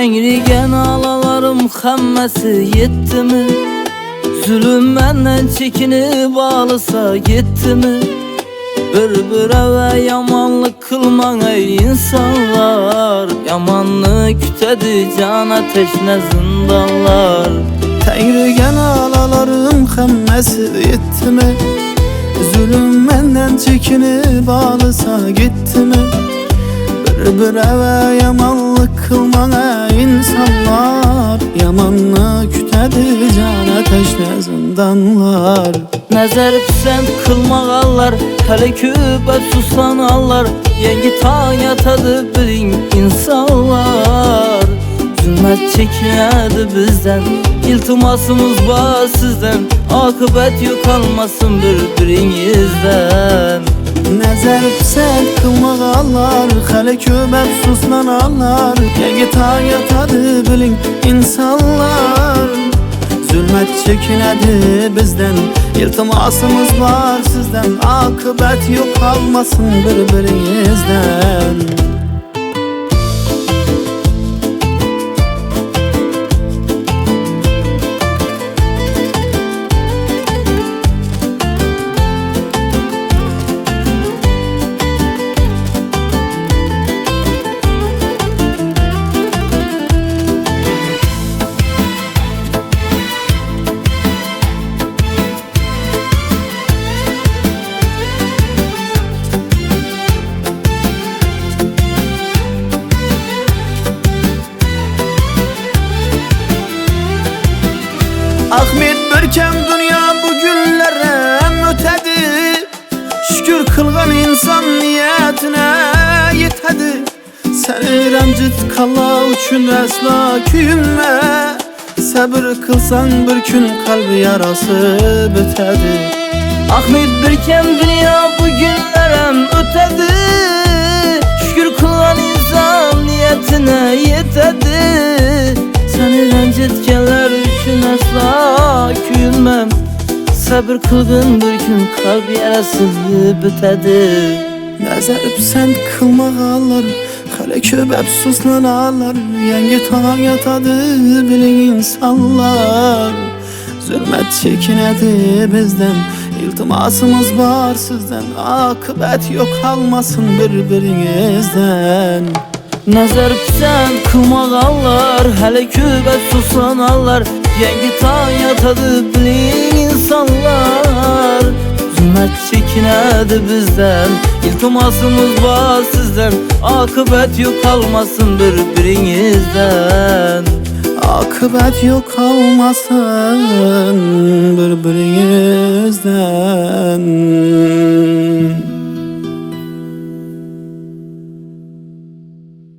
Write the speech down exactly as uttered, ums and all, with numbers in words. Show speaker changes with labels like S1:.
S1: Tengrigen alalarım hammasi yetdimi? Zulüm menden çekinip alısa gitdimi? Bir-bireve yamanlık kılman ey insanlar, yamanlık kütedi cana teşne zindanlar.
S2: Tengrigen alalarım hammasi yetdimi? Zulüm menden çekinip alısa gitdimi? Bir-bireve yamanlık kılman ey insanlar, yamanlık kütedi cana teşne zindanlar.
S1: Nazar pisand kılmağallar, hele köpet suslanallar. Yengi ta yatadı biling insanlar. Zulmet çekinedi bizden, iltimasımız var sizden. Akıbet yok almasın birbirinizden.
S2: Nazar pisand kılmağallar, hele köpet suslanallar. Yengi ta yatadı biling insanlar. Zulmet çekinedi bizden, iltimasımız var sizden. Akıbet yok kalmasın birbirinizden. Ahmet Börkem dünya bu günlerem ötedi. Şükür kılgan insan niyetine yetedi. Seni remcit kala üçün asla küyünme. Sabır kılsan bir gün kalbi yarası bitedi.
S1: Ahmet Börkem dünya bu günlerem ötedi. Şükür kılgan insan niyetine yetedi. Seni rencitkenler üçün asla küyünmem. Sabır kılgın bir gün kalbi yarası bitedi.
S2: Nazar pisand kılmağallar, hele köpep suslanallar. Yengi tağa yatadı biling insanlar. Zulmet çekinedi bizden, iltimasımız var sizden. Akıbet yok kalmasın birbirinizden.
S1: Nazar pisand kılmağallar, hele köpet suslanallar. Yengi ta yatadı biling insanlar. Zulmet çekinedi bizden, iltimasımız var sizden. Akıbet yok kalmasın birbirinizden.
S2: Akıbet yok kalmasın birbirinizden.